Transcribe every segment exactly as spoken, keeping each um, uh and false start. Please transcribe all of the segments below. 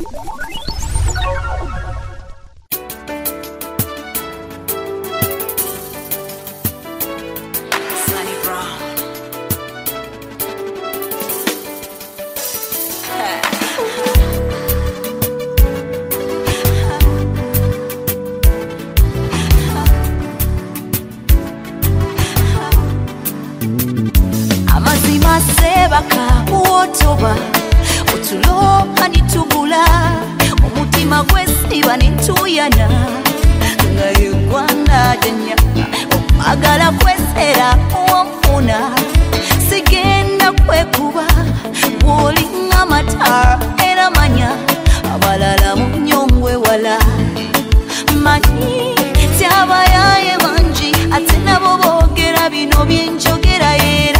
Sebaka uotoba otulo anitubula omutima gwesiba nituyana nga yegwana denya agala kwesera omfuna sigenda kwekuba bwoli ngamata era manya abalala munyongwe wala mani tyabayaye banji ate nabo boogera bino byenjogera era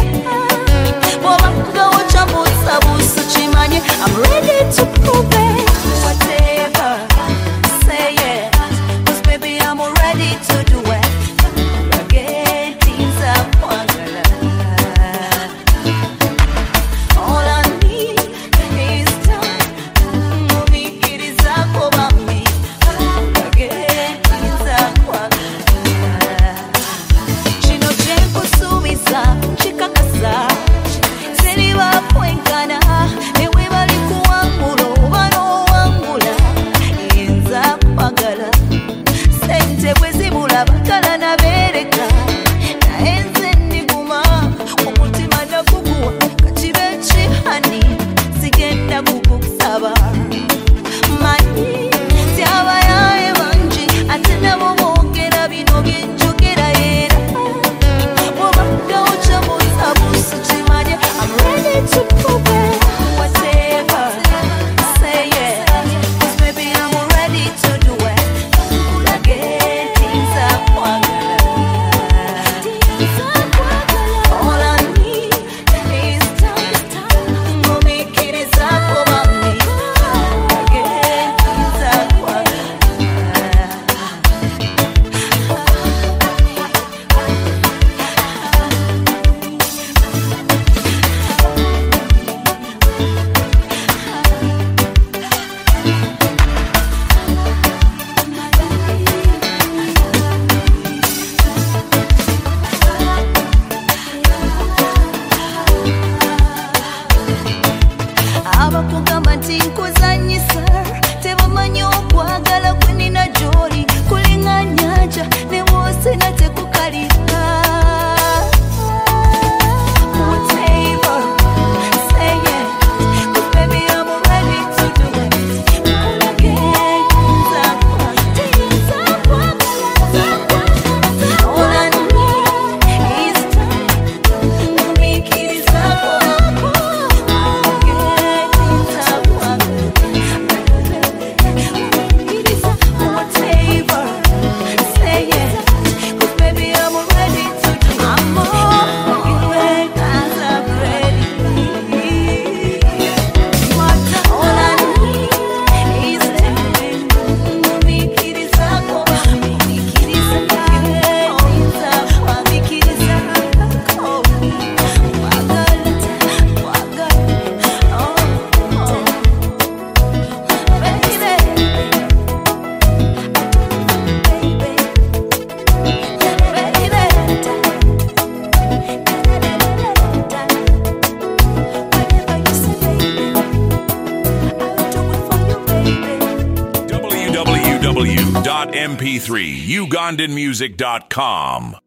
I'm ready to prove it. Whatever, say it. 'Cause baby, I'm ready to do it. Again, things are wonderland. All I need is time. Mommy, it is up over me. Again, things are wonderland. Chino cheko subiza, chikakasa. Seliva poinkana. w w w dot m p three ugandan music dot com